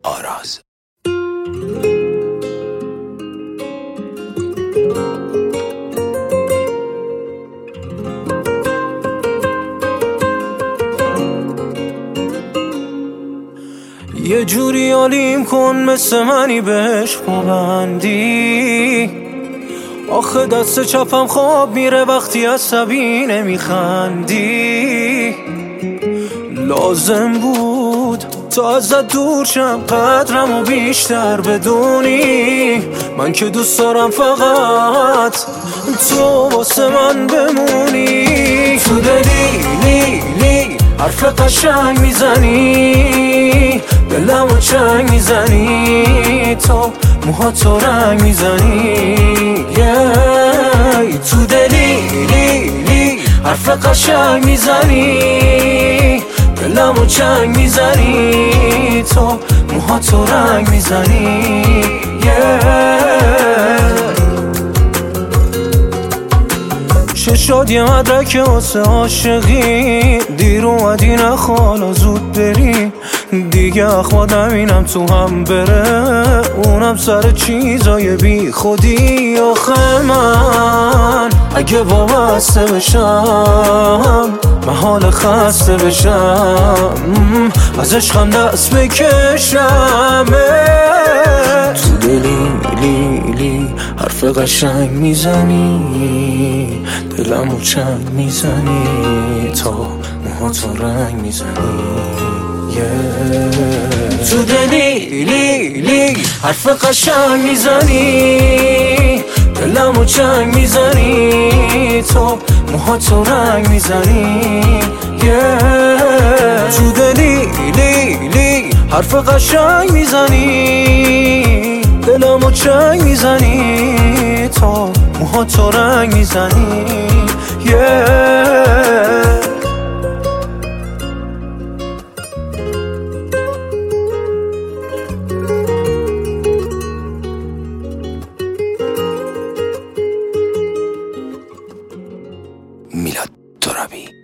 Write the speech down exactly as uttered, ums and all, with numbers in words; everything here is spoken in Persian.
آراز. یه جوری علیم کن مثل منی بهش پابندی، آخه دست چپم خواب میره وقتی عصبی نمیخندی. لازم بود تا ازت دور شم قدرم و بیشتر بدونی، من که دوست دارم فقط تو واسه من بمونی. تو دلی لی لی حرف قشنگ میزنی، دلمو چنگ میزنی، تو موهاتو رنگ میزنی. yeah. تو دلی لی لی حرف قشنگ میزنی، دلمو چنگ میزنی، تو موهاتو رنگ میزنی. yeah. چه شد یه مدرک واسه عاشقی، دیر اومدی نخوالا زود بری، دیگه اخواد نمینم تو هم بره، اونم سر چیزای بی خودی. آخه من اگه وابسته بشم محال خسته بشم، از عشقم دست بکشم. تو دلی لی لی حرف قشنگ میزنی، دلمو چنگ میزنی، تا موهاتو رنگ میزنی. yeah. تو دلی لی لی حرف قشنگ میزنی، دلمو چنگ میزنی، تو موهاتو رنگ میزنی. yeah. تو دلی لی لی حرف قشنگ میزنی، دلمو چنگ میزنی، تو موهاتو رنگ میزنی. yeah. میلاد ترابی.